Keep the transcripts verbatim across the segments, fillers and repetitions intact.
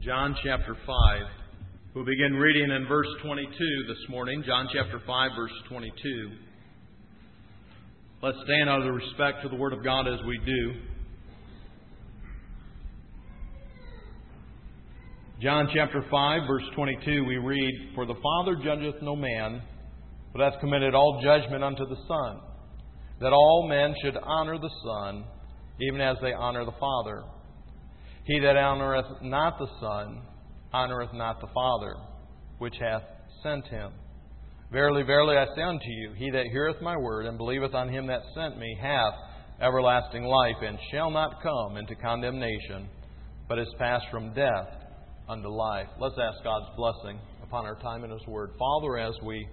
John chapter five. We'll begin reading in verse twenty-two this morning. John chapter five, verse twenty-two. Let's stand out of respect to the Word of God as we do. John chapter five, verse twenty-two, we read, "For the Father judgeth no man, but hath committed all judgment unto the Son, that all men should honor the Son, even as they honor the Father. He that honoureth not the Son, honoureth not the Father, which hath sent him. Verily, verily, I say unto you, he that heareth my word, and believeth on him that sent me, hath everlasting life, and shall not come into condemnation, but is passed from death unto life." Let's ask God's blessing upon our time in His Word. Father, as we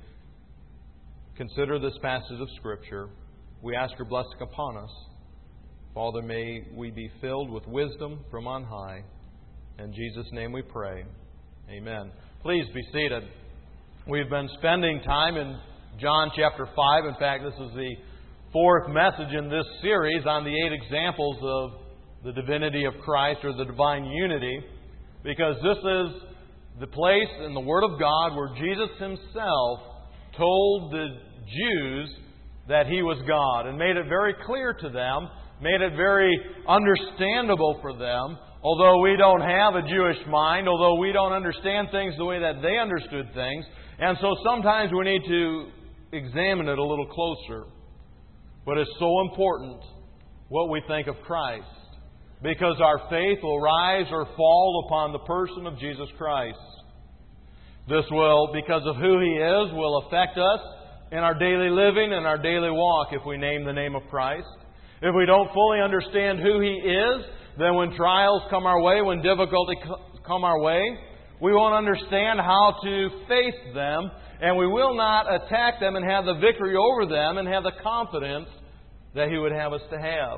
consider this passage of Scripture, we ask Your blessing upon us. Father, may we be filled with wisdom from on high. In Jesus' name we pray. Amen. Please be seated. We've been spending time in John chapter five. In fact, this is the fourth message in this series on the eight examples of the divinity of Christ, or the divine unity, because this is the place in the Word of God where Jesus Himself told the Jews that He was God and made it very clear to them, made it very understandable for them. Although we don't have a Jewish mind, although we don't understand things the way that they understood things, and so sometimes we need to examine it a little closer. But it's so important what we think of Christ, because our faith will rise or fall upon the person of Jesus Christ. This will, because of who He is, will affect us in our daily living and our daily walk if we name the name of Christ. If we don't fully understand who He is, then when trials come our way, when difficulty come our way, we won't understand how to face them, and we will not attack them and have the victory over them and have the confidence that He would have us to have.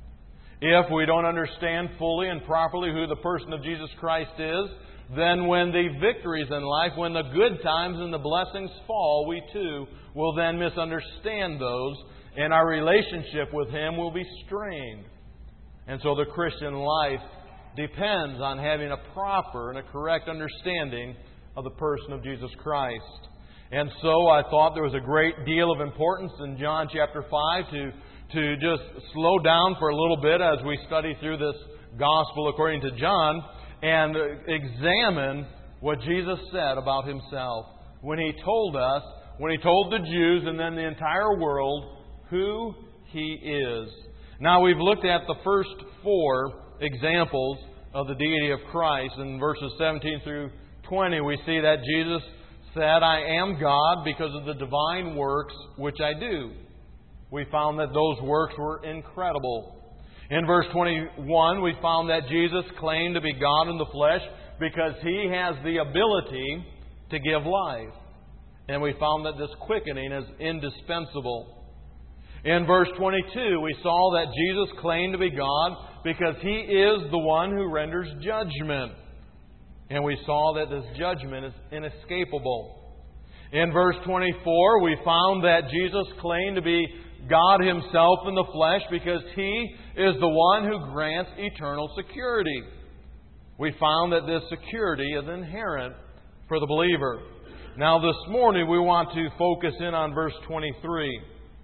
If we don't understand fully and properly who the person of Jesus Christ is, then when the victories in life, when the good times and the blessings fall, we too will then misunderstand those, and our relationship with Him will be strained. And so the Christian life depends on having a proper and a correct understanding of the person of Jesus Christ. And so I thought there was a great deal of importance in John chapter five to, to just slow down for a little bit as we study through this Gospel according to John and examine what Jesus said about Himself when He told us, when He told the Jews and then the entire world who He is. Now, we've looked at the first four examples of the deity of Christ. In verses seventeen through twenty, we see that Jesus said, "I am God because of the divine works which I do." We found that those works were incredible. In verse twenty-one, we found that Jesus claimed to be God in the flesh because He has the ability to give life. And we found that this quickening is indispensable. In verse twenty-two, we saw that Jesus claimed to be God because He is the one who renders judgment. And we saw that this judgment is inescapable. In verse twenty-four, we found that Jesus claimed to be God Himself in the flesh because He is the one who grants eternal security. We found that this security is inherent for the believer. Now this morning we want to focus in on verse twenty-three.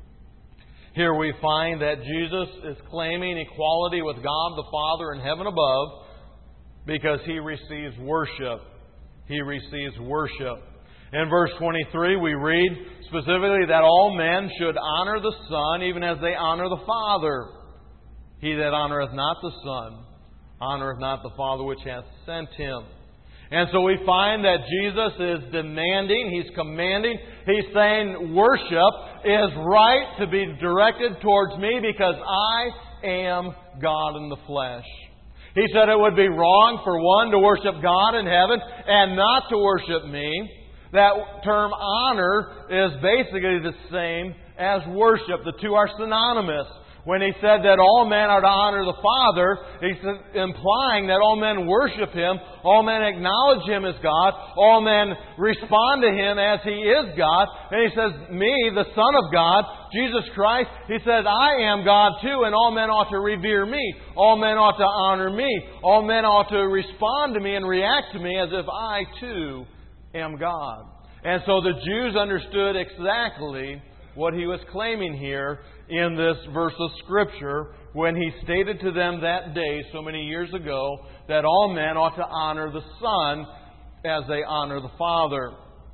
Here we find that Jesus is claiming equality with God the Father in heaven above because He receives worship. He receives worship. In verse twenty-three we read specifically that all men should honor the Son even as they honor the Father. He that honoureth not the Son honoureth not the Father which hath sent Him. And so we find that Jesus is demanding, He's commanding, He's saying worship is right to be directed towards me because I am God in the flesh. He said it would be wrong for one to worship God in heaven and not to worship me. That term honor is basically the same as worship. The two are synonymous. When He said that all men are to honor the Father, He's implying that all men worship Him, all men acknowledge Him as God, all men respond to Him as He is God. And He says, me, the Son of God, Jesus Christ, He says, I am God too, and all men ought to revere me. All men ought to honor me. All men ought to respond to me and react to me as if I too am God. And so the Jews understood exactly what He was claiming here in this verse of Scripture when He stated to them that day, so many years ago, that all men ought to honor the Son as they honor the Father.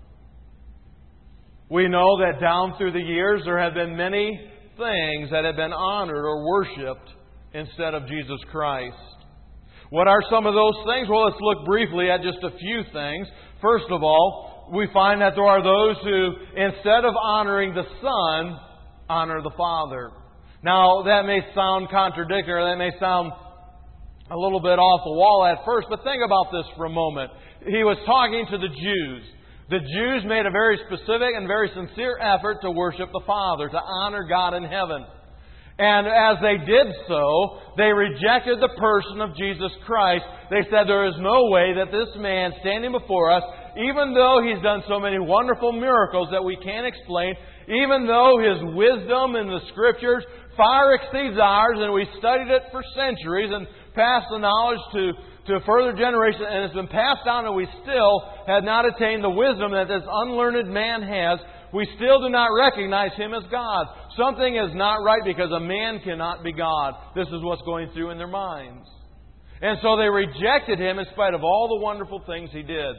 We know that down through the years there have been many things that have been honored or worshipped instead of Jesus Christ. What are some of those things? Well, let's look briefly at just a few things. First of all, we find that there are those who, instead of honoring the Son, honor the Father. Now, that may sound contradictory, that may sound a little bit off the wall at first, but think about this for a moment. He was talking to the Jews. The Jews made a very specific and very sincere effort to worship the Father, to honor God in heaven. And as they did so, they rejected the person of Jesus Christ. They said there is no way that this man standing before us, even though He's done so many wonderful miracles that we can't explain, even though His wisdom in the Scriptures far exceeds ours, and we studied it for centuries and passed the knowledge to, to a further generation, and it's been passed down, and we still have not attained the wisdom that this unlearned man has, we still do not recognize Him as God. Something is not right because a man cannot be God. This is what's going through in their minds. And so they rejected Him in spite of all the wonderful things He did.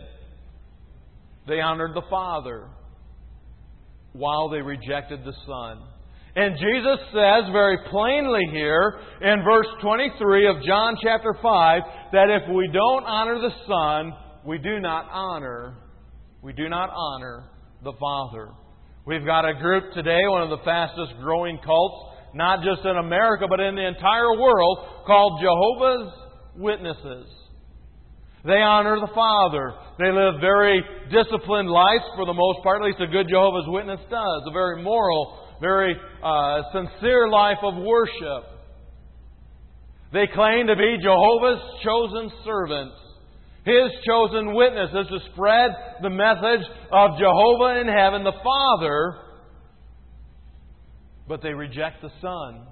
They honored the Father while they rejected the Son. And Jesus says very plainly here in verse twenty-three of John chapter five that if we don't honor the Son, we do not honor, we do not honor the Father. We've got a group today, one of the fastest growing cults, not just in America, but in the entire world, called Jehovah's Witnesses. They honor the Father. They live very disciplined lives for the most part, at least a good Jehovah's Witness does. A very moral, very uh, sincere life of worship. They claim to be Jehovah's chosen servants, His chosen witnesses to spread the message of Jehovah in heaven, the Father, but they reject the Son.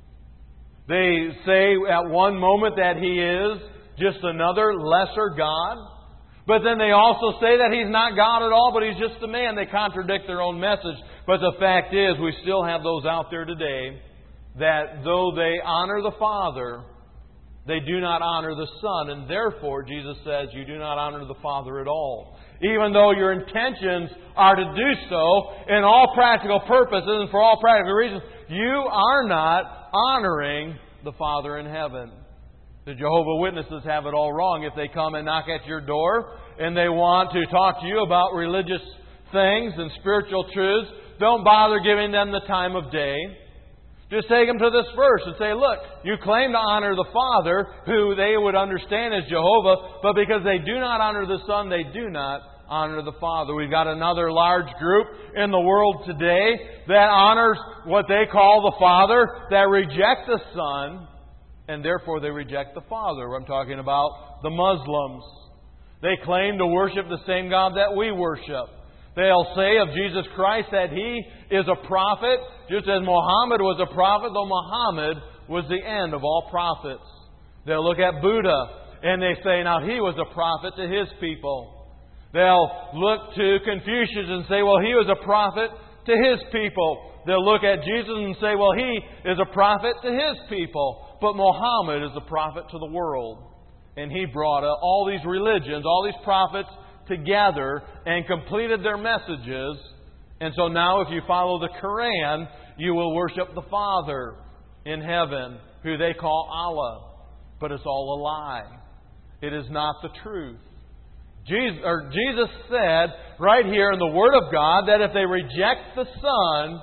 They say at one moment that He is just another lesser God, but then they also say that He's not God at all, but He's just a man. They contradict their own message. But the fact is, we still have those out there today that though they honor the Father, they do not honor the Son, and therefore, Jesus says, you do not honor the Father at all. Even though your intentions are to do so in all practical purposes and for all practical reasons, you are not honoring the Father in heaven. The Jehovah's Witnesses have it all wrong. If they come and knock at your door and they want to talk to you about religious things and spiritual truths, don't bother giving them the time of day. Just take them to this verse and say, look, you claim to honor the Father, who they would understand as Jehovah, but because they do not honor the Son, they do not honor the Father. We've got another large group in the world today that honors what they call the Father, that reject the Son, and therefore they reject the Father. I'm talking about the Muslims. They claim to worship the same God that we worship. They'll say of Jesus Christ that He is a prophet, just as Muhammad was a prophet, though Muhammad was the end of all prophets. They'll look at Buddha and they say, now he was a prophet to his people. They'll look to Confucius and say, well, he was a prophet to his people. They'll look at Jesus and say, well, he is a prophet to his people. But Muhammad is a prophet to the world. And he brought all these religions, all these prophets together and completed their messages. And so now if you follow the Quran, you will worship the Father in heaven, who they call Allah. But it's all a lie. It is not the truth. Jesus, or Jesus said right here in the Word of God that if they reject the Son,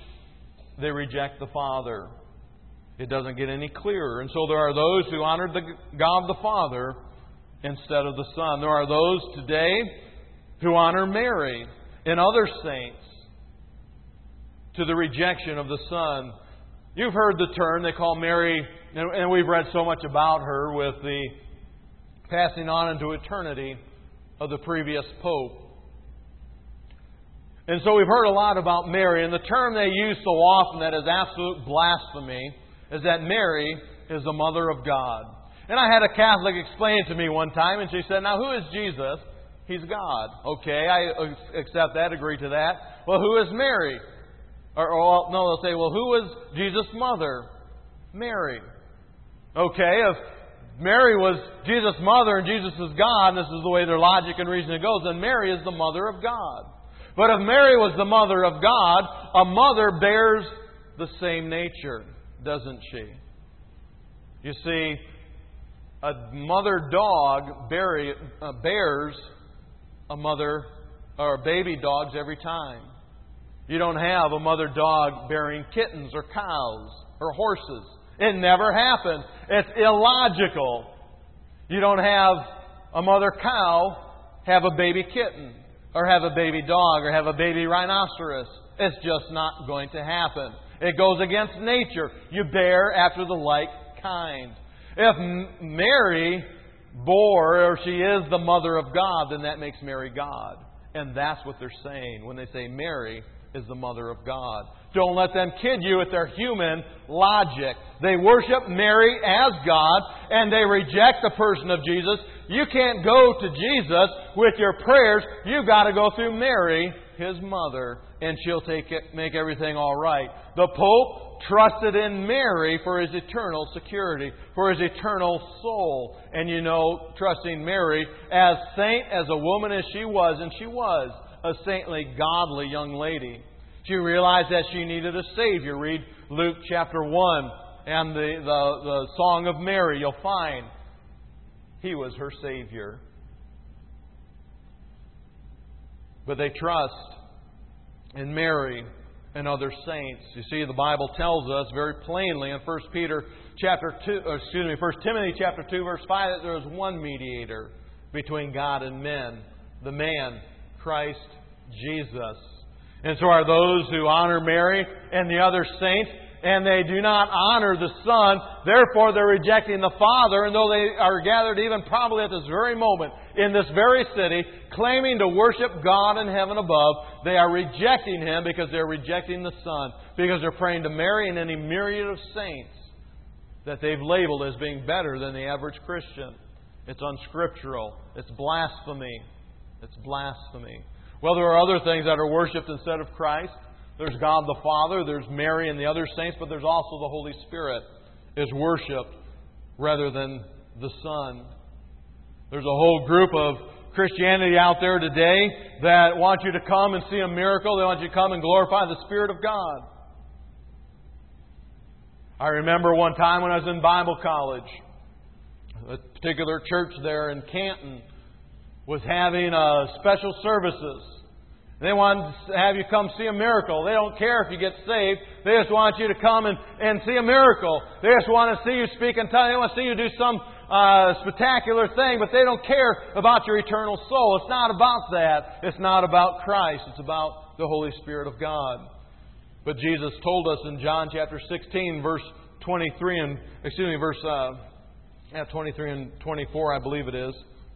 they reject the Father. It doesn't get any clearer. And so there are those who honored the God the Father instead of the Son. There are those today who honor Mary and other saints to the rejection of the Son. You've heard the term they call Mary, and we've read so much about her with the passing on into eternity of the previous Pope. And so we've heard a lot about Mary, and the term they use so often that is absolute blasphemy is that Mary is the Mother of God. And I had a Catholic explain it to me one time, and she said, now who is Jesus? He's God. Okay, I accept that, agree to that. Well, who is Mary? Or, or no, they'll say, well, who is Jesus' mother? Mary. Okay, if Mary was Jesus' mother and Jesus is God, and this is the way their logic and reasoning goes, then Mary is the Mother of God. But if Mary was the Mother of God, a mother bears the same nature, doesn't she? You see, a mother dog bear, uh, bears a mother or baby dogs every time. You don't have a mother dog bearing kittens or cows or horses. It never happens. It's illogical. You don't have a mother cow have a baby kitten or have a baby dog or have a baby rhinoceros. It's just not going to happen. It goes against nature. You bear after the like kind. If Mary bore, or she is the Mother of God, then that makes Mary God. And that's what they're saying when they say Mary is the Mother of God. Don't let them kid you with their human logic. They worship Mary as God, and they reject the person of Jesus. You can't go to Jesus with your prayers. You've got to go through Mary, His mother, and she'll take it, make everything all right. The Pope trusted in Mary for his eternal security, for his eternal soul. And you know, trusting Mary, as saint, as a woman as she was, and she was a saintly, godly young lady. She realized that she needed a Savior. Read Luke chapter one and the, the, the Song of Mary. You'll find He was her Savior. But they trust in Mary and other saints. You see, the Bible tells us very plainly in First Peter chapter two, or excuse me, First Timothy chapter two, verse five, that there is one mediator between God and men, the man, Christ Jesus. And so are those who honor Mary and the other saints, and they do not honor the Son. Therefore, they're rejecting the Father, and though they are gathered even probably at this very moment in this very city, claiming to worship God in heaven above, they are rejecting Him because they're rejecting the Son, because they're praying to Mary and any myriad of saints that they've labeled as being better than the average Christian. It's unscriptural. It's blasphemy. It's blasphemy. Well, there are other things that are worshipped instead of Christ. There's God the Father, there's Mary and the other saints, but there's also the Holy Spirit is worshipped rather than the Son. There's a whole group of Christianity out there today that want you to come and see a miracle. They want you to come and glorify the Spirit of God. I remember one time when I was in Bible college, a particular church there in Canton was having uh, special services. They want to have you come see a miracle. They don't care if you get saved. They just want you to come and, and see a miracle. They just want to see you speak in tongues. They want to see you do some uh, spectacular thing, but they don't care about your eternal soul. It's not about that. It's not about Christ. It's about the Holy Spirit of God. But Jesus told us in John chapter sixteen, verse twenty-three, and excuse me, verse uh, yeah, twenty-three and twenty-four, I believe it is.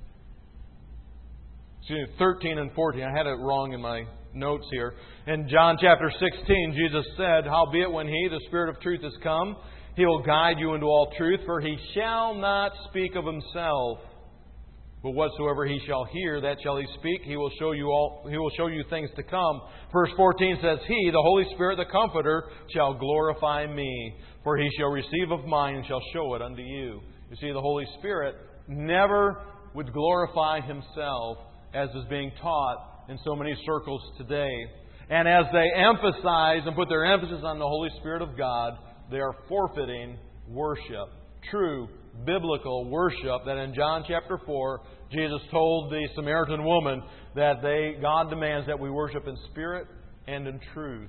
Excuse me, thirteen and fourteen. I had it wrong in my notes here. In John chapter sixteen, Jesus said, "Howbeit when He, the Spirit of truth, is come, He will guide you into all truth, for He shall not speak of Himself, but whatsoever He shall hear, that shall He speak. He will show you all. He will show you things to come." Verse fourteen says, "He, the Holy Spirit, the Comforter, shall glorify Me, for He shall receive of mine and shall show it unto you." You see, the Holy Spirit never would glorify Himself, as is being taught in so many circles today. And as they emphasize and put their emphasis on the Holy Spirit of God, they are forfeiting worship. True biblical worship that in John chapter four, Jesus told the Samaritan woman that they God demands that we worship in spirit and in truth.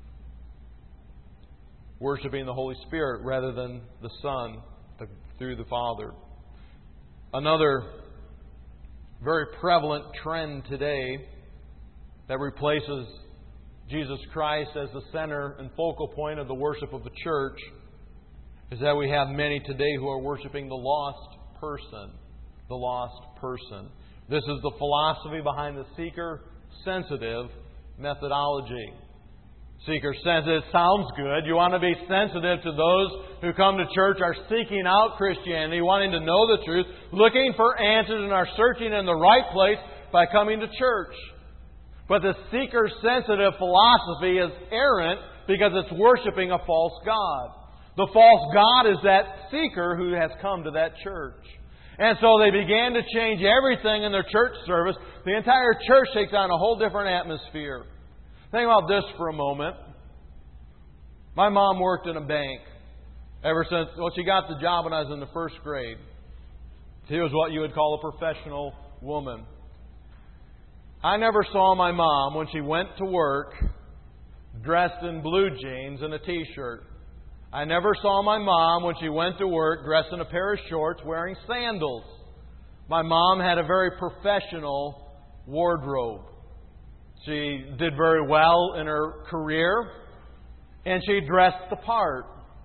Worshipping the Holy Spirit rather than the Son through the Father. Another very prevalent trend today that replaces Jesus Christ as the center and focal point of the worship of the church is that we have many today who are worshiping the lost person. The lost person. This is the philosophy behind the seeker-sensitive methodology. Seeker-sensitive sounds good. You want to be sensitive to those who come to church, are seeking out Christianity, wanting to know the truth, looking for answers, and are searching in the right place by coming to church. But the seeker-sensitive philosophy is errant because it's worshiping a false god. The false god is that seeker who has come to that church. And so they began to change everything in their church service. The entire church takes on a whole different atmosphere. Think about this for a moment. My mom worked in a bank ever since, well, she got the job when I was in the first grade. She was what you would call a professional woman. I never saw my mom when she went to work dressed in blue jeans and a t-shirt. I never saw my mom when she went to work dressed in a pair of shorts wearing sandals. My mom had a very professional wardrobe. She did very well in her career, and she dressed the part.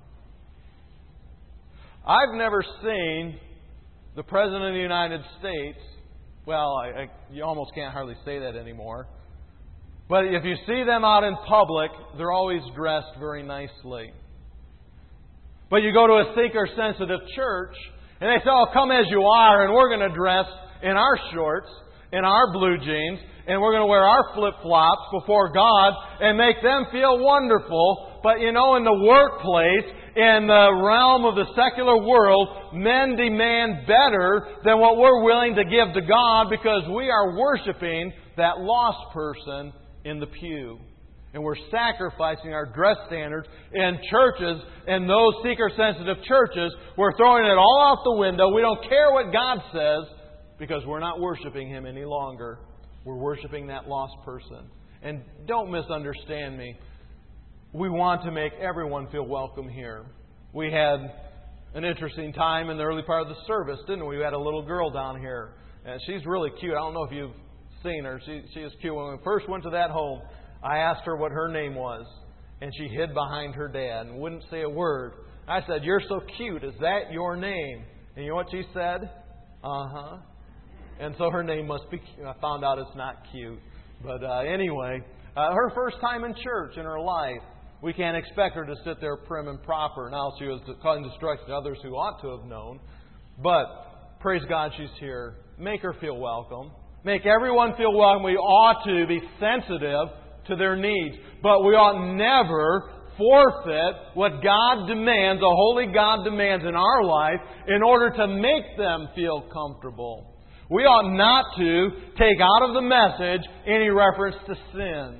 I've never seen the President of the United States, well, I, I, you almost can't hardly say that anymore, but if you see them out in public, they're always dressed very nicely. But you go to a seeker-sensitive church, and they say, oh, come as you are, and we're going to dress in our shorts, in our blue jeans, and we're going to wear our flip-flops before God and make them feel wonderful. But, you know, in the workplace, in the realm of the secular world, men demand better than what we're willing to give to God because we are worshiping that lost person in the pew. And we're sacrificing our dress standards in churches, and those seeker-sensitive churches, we're throwing it all out the window. We don't care what God says because we're not worshiping Him any longer. We're worshiping that lost person. And don't misunderstand me. We want to make everyone feel welcome here. We had an interesting time in the early part of the service, didn't we? We had a little girl down here. And she's really cute. I don't know if you've seen her. She, she is cute. When we first went to that home, I asked her what her name was. And she hid behind her dad and wouldn't say a word. I said, "You're so cute. Is that your name?" And you know what she said? Uh-huh. And so her name must be cute. I found out it's not cute. But uh, anyway, uh, her first time in church in her life. We can't expect her to sit there prim and proper. Now she was causing destruction to others who ought to have known. But praise God she's here. Make her feel welcome. Make everyone feel welcome. We ought to be sensitive to their needs. But we ought never forfeit what God demands, a holy God demands in our life in order to make them feel comfortable. We ought not to take out of the message any reference to sin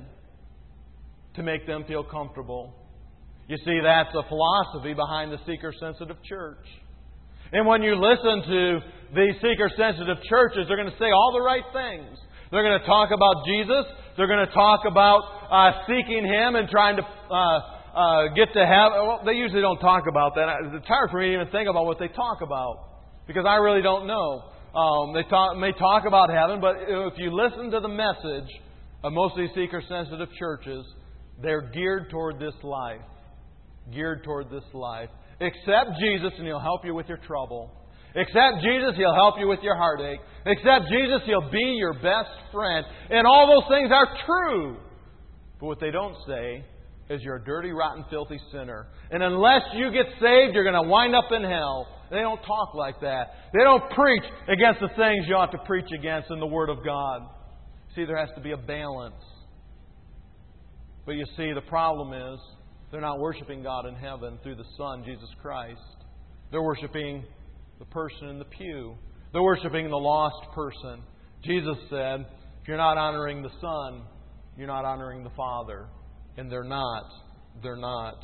to make them feel comfortable. You see, that's a philosophy behind the seeker-sensitive church. And when you listen to these seeker-sensitive churches, they're going to say all the right things. They're going to talk about Jesus. They're going to talk about uh, seeking Him and trying to uh, uh, get to heaven. Well, they usually don't talk about that. It's hard for me to even think about what they talk about because I really don't know. Um, they talk, may talk about heaven, but if you listen to the message of most of these seeker-sensitive churches, they're geared toward this life. Geared toward this life. Accept Jesus and He'll help you with your trouble. Accept Jesus, He'll help you with your heartache. Accept Jesus, He'll be your best friend. And all those things are true. But what they don't say is you're a dirty, rotten, filthy sinner. And unless you get saved, you're going to wind up in hell. They don't talk like that. They don't preach against the things you ought to preach against in the Word of God. See, there has to be a balance. But you see, the problem is they're not worshiping God in heaven through the Son, Jesus Christ. They're worshiping the person in the pew. They're worshiping the lost person. Jesus said, if you're not honoring the Son, you're not honoring the Father. And they're not. They're not.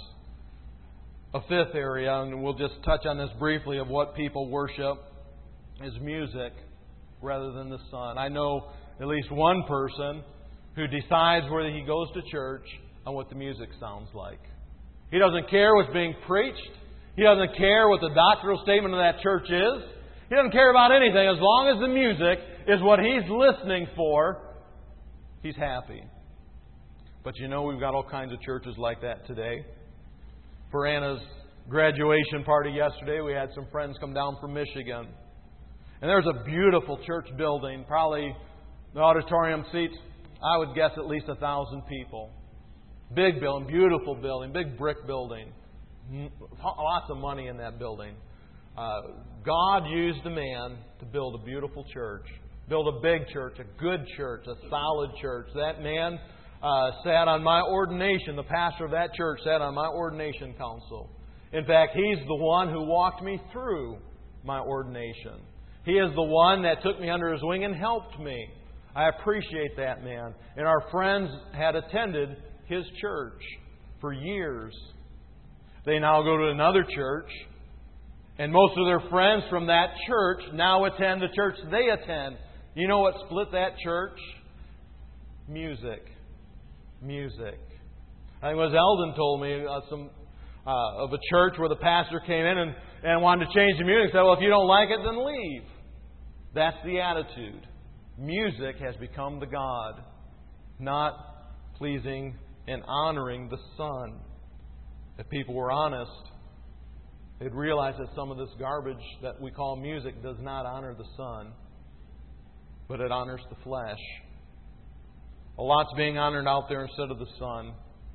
A fifth area, and we'll just touch on this briefly, of what people worship is music rather than the Son. I know at least one person who decides whether he goes to church on what the music sounds like. He doesn't care what's being preached. He doesn't care what the doctrinal statement of that church is. He doesn't care about anything. As long as the music is what he's listening for, he's happy. But you know, we've got all kinds of churches like that today. For Anna's graduation party yesterday, we had some friends come down from Michigan. And there's a beautiful church building, probably the auditorium seats, I would guess at least a thousand people. Big building, beautiful building, big brick building. Lots of money in that building. Uh, God used a man to build a beautiful church. Build a big church, a good church, a solid church. That man uh, sat on my ordination. The pastor of that church sat on my ordination council. In fact, he's the one who walked me through my ordination. He is the one that took me under his wing and helped me. I appreciate that man. And our friends had attended his church for years. They now go to another church. And most of their friends from that church now attend the church they attend. You know what split that church? Music. Music. I think it was Eldon told me uh, some uh, of a church where the pastor came in and, and wanted to change the music. He said, well, if you don't like it, then leave. That's the attitude. Music has become the God, not pleasing and honoring the Son. If people were honest, they'd realize that some of this garbage that we call music does not honor the Son, but it honors the flesh. A lot's being honored out there instead of the Son.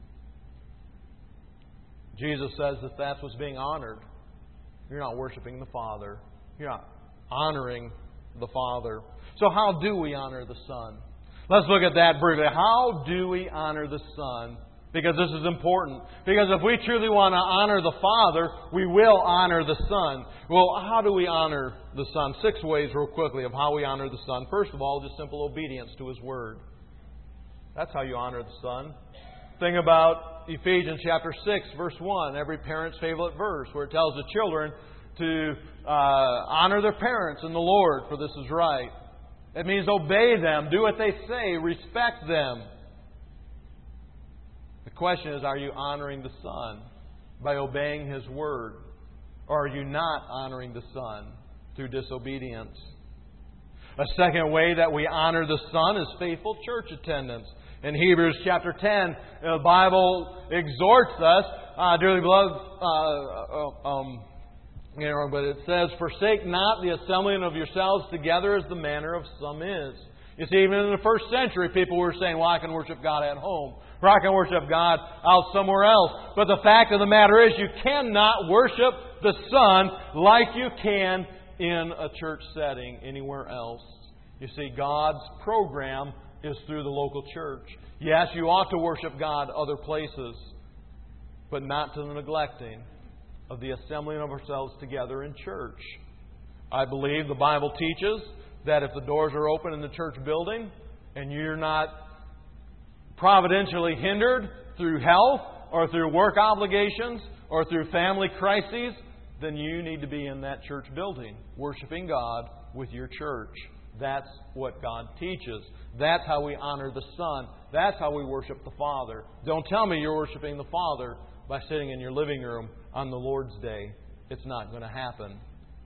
Jesus says that that's what's being honored. You're not worshiping the Father. You're not honoring the Father. So how do we honor the Son? Let's look at that briefly. How do we honor the Son? Because this is important. Because if we truly want to honor the Father, we will honor the Son. Well, how do we honor the Son? Six ways, real quickly, of how we honor the Son. First of all, just simple obedience to His Word. That's how you honor the Son. Think about Ephesians chapter six, verse one, every parent's favorite verse, where it tells the children to uh, honor their parents in the Lord, for this is right. It means obey them, do what they say, respect them. The question is, are you honoring the Son by obeying His Word? Or are you not honoring the Son through disobedience? A second way that we honor the Son is faithful church attendance. In Hebrews chapter ten, the Bible exhorts us, uh, dearly beloved, uh, um, you know, but it says, forsake not the assembling of yourselves together as the manner of some is. You see, even in the first century, people were saying, well, I can worship God at home, or I can worship God out somewhere else. But the fact of the matter is, you cannot worship the Son like you can in a church setting anywhere else. You see, God's program is through the local church. Yes, you ought to worship God other places, but not to the neglecting of the assembling of ourselves together in church. I believe the Bible teaches that if the doors are open in the church building and you're not providentially hindered through health or through work obligations or through family crises, then you need to be in that church building, worshiping God with your church. That's what God teaches. That's how we honor the Son. That's how we worship the Father. Don't tell me you're worshiping the Father by sitting in your living room on the Lord's Day. It's not going to happen.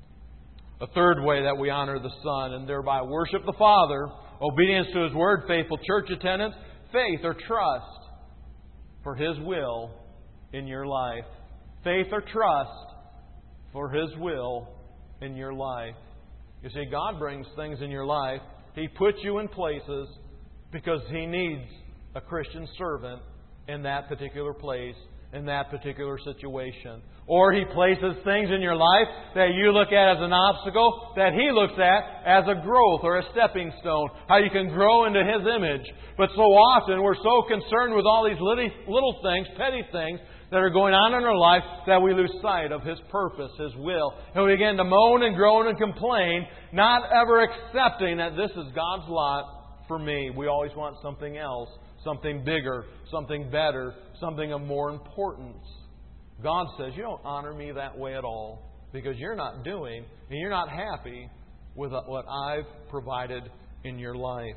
A third way that we honor the Son and thereby worship the Father, obedience to His Word, faithful church attendance, faith or trust for His will in your life. Faith or trust for His will in your life. You see, God brings things in your life. He puts you in places because He needs a Christian servant in that particular place, in that particular situation. Or He places things in your life that you look at as an obstacle that He looks at as a growth or a stepping stone. How you can grow into His image. But so often we're so concerned with all these little, little things, petty things, that are going on in our life that we lose sight of His purpose, His will. And we begin to moan and groan and complain, not ever accepting that this is God's lot for me. We always want something else, something bigger, something better, something of more importance. God says, you don't honor me that way at all because you're not doing and you're not happy with what I've provided in your life.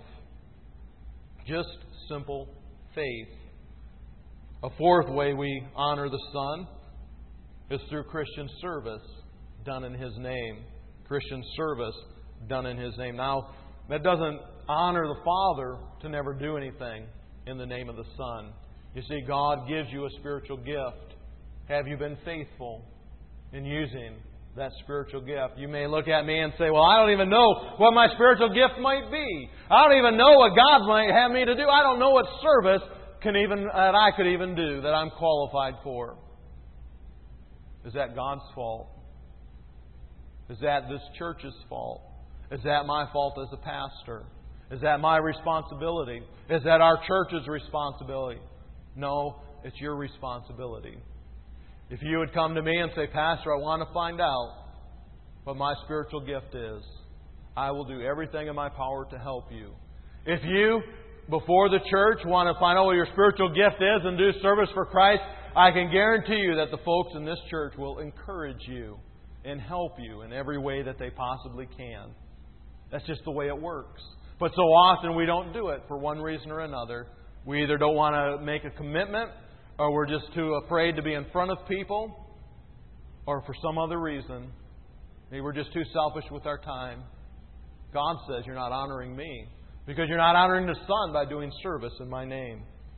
Just simple faith. A fourth way we honor the Son is through Christian service done in His name. Christian service done in His name. Now, that doesn't honor the Father to never do anything. in the name of the Son. You see, God gives you a spiritual gift. Have you been faithful in using that spiritual gift? You may look at me and say, well, I don't even know what my spiritual gift might be. I don't even know what God might have me to do. I don't know what service can even that I could even do that I'm qualified for. Is that God's fault? Is that this church's fault? Is that my fault as a pastor? Is that my responsibility? Is that our church's responsibility? No, it's your responsibility. If you would come to me and say, Pastor, I want to find out what my spiritual gift is, I will do everything in my power to help you. If you, before the church, want to find out what your spiritual gift is and do service for Christ, I can guarantee you that the folks in this church will encourage you and help you in every way that they possibly can. That's just the way it works. But so often we don't do it for one reason or another. We either don't want to make a commitment, or we're just too afraid to be in front of people, or for some other reason, maybe we're just too selfish with our time. God says you're not honoring me because you're not honoring the Son by doing service in my name.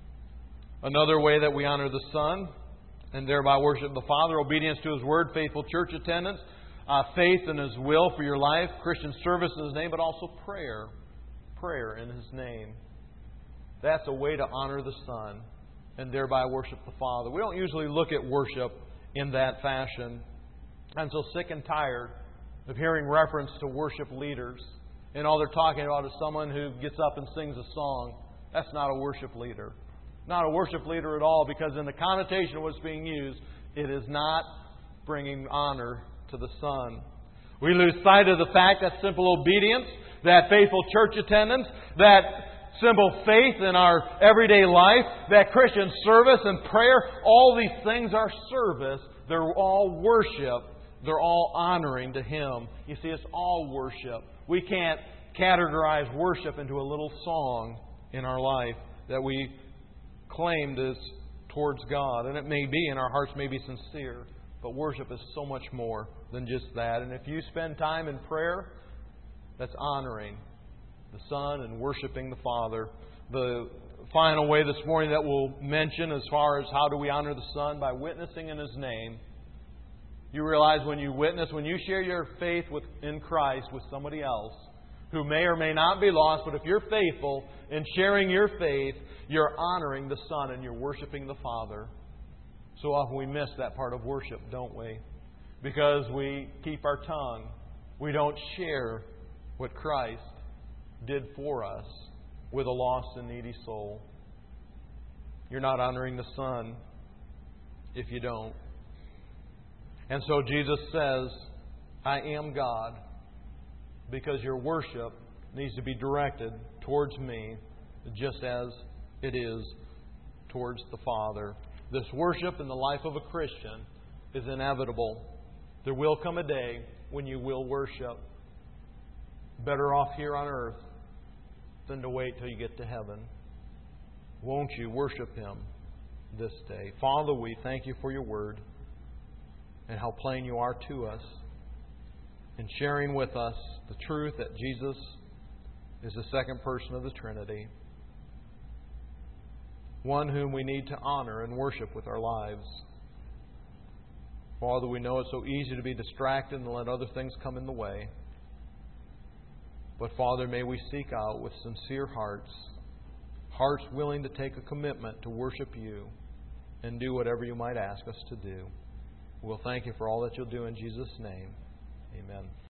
Another way that we honor the Son and thereby worship the Father, obedience to His Word, faithful church attendance, uh, faith in His will for your life, Christian service in His name, but also prayer. Prayer in His name. That's a way to honor the Son and thereby worship the Father. We don't usually look at worship in that fashion. I'm so sick and tired of hearing reference to worship leaders. And all they're talking about is someone who gets up and sings a song. That's not a worship leader. Not a worship leader at all, because in the connotation of what's being used, it is not bringing honor to the Son. We lose sight of the fact that simple obedience, that faithful church attendance, that simple faith in our everyday life, that Christian service and prayer, all these things are service. They're all worship. They're all honoring to Him. You see, it's all worship. We can't categorize worship into a little song in our life that we claimed is towards God. And it may be, and our hearts may be sincere, but worship is so much more than just that. And if you spend time in prayer, that's honoring the Son and worshiping the Father. The final way this morning that we'll mention as far as how do we honor the Son, by witnessing in His name. You realize when you witness, when you share your faith with, in Christ with somebody else who may or may not be lost, but if you're faithful in sharing your faith, you're honoring the Son and you're worshiping the Father. So often we miss that part of worship, don't we? Because we keep our tongue. We don't share what Christ did for us with a lost and needy soul. You're not honoring the Son if you don't. And so Jesus says, I am God, because your worship needs to be directed towards me just as it is towards the Father. This worship in the life of a Christian is inevitable. There will come a day when you will worship. Better off here on earth than to wait till you get to heaven. Won't you worship Him this day? Father, we thank You for Your Word and how plain You are to us in sharing with us the truth that Jesus is the second person of the Trinity, one whom we need to honor and worship with our lives. Father, we know it's so easy to be distracted and let other things come in the way. But Father, may we seek out with sincere hearts, hearts willing to take a commitment to worship You and do whatever You might ask us to do. We'll thank You for all that You'll do in Jesus' name. Amen.